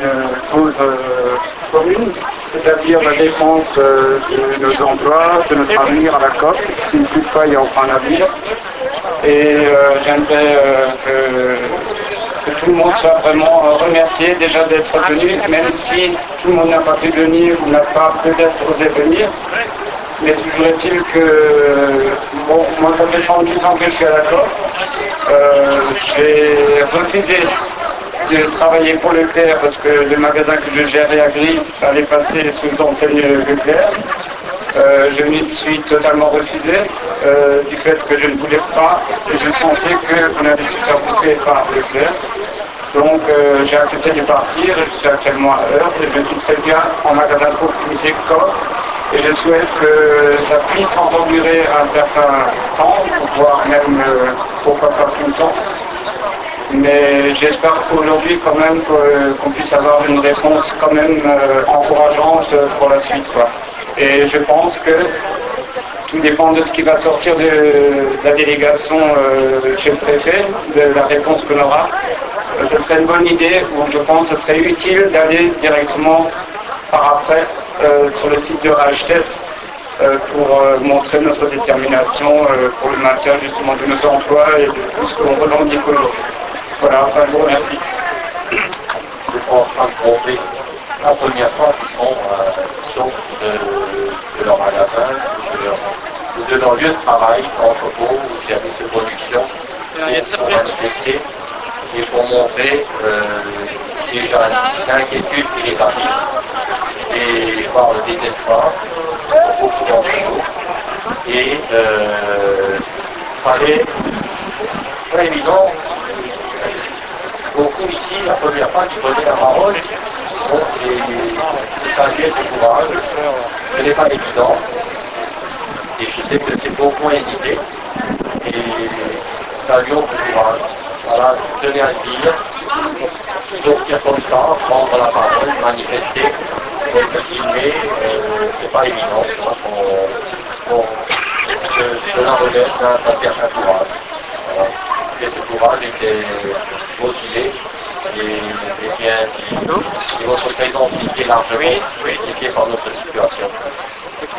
cause commune, c'est-à-dire la défense de nos emplois, de notre avenir à la COP, si toutefois il y a aucun avenir. Et j'aimerais que tout le monde soit vraiment remercié déjà d'être venu, même si tout le monde n'a pas pu venir ou n'a pas peut-être osé venir. Mais toujours est-il que, bon, moi ça fait 38 ans que je suis à la COP. J'ai refusé de travailler pour Leclerc parce que le magasin que je gérais à Gris allait passer sous enseigne Leclerc. Je m'y suis totalement refusé du fait que je ne voulais pas et je sentais qu'on allait se faire bouffer par Leclerc. Donc j'ai accepté de partir, je suis actuellement à Heure et je suis très bien en magasin de proximité COP. Et je souhaite que ça puisse encore durer un certain temps, voire même pourquoi pas tout le temps. Mais j'espère qu'aujourd'hui quand même qu'on puisse avoir une réponse quand même encourageante pour la suite, quoi. Et je pense que tout dépend de ce qui va sortir de la délégation chez le préfet, de la réponse qu'on aura. Ce serait une bonne idée, ou je pense que ce serait utile d'aller directement par après sur le site de Rachetet pour montrer notre détermination pour le maintien justement de nos emplois et de tout ce qu'on revendique aujourd'hui. Voilà, enfin je vous remercie. Je pense en train de montrer la première fois qu'ils sont de leur magasin, de leur lieu de travail, entrepôt ou service de production, et pour manifester et pour montrer déjà l'inquiétude qui les habite et voir le désespoir pour beaucoup d'entre nous. Et fallait pas évident. Beaucoup ici, la première fois qui prenaient la parole, bon, et saluer ce courage, ce n'est pas évident. Et je sais que c'est beaucoup hésité. Et saluons ce courage. Voilà, je tenais à le dire. Sortir comme ça, prendre la parole, manifester, filmer, c'est pas évident. Cela relève d'un certain courage. Voilà. Et ce courage était motivé et bien, et votre présence ici est largement justifiée par notre situation.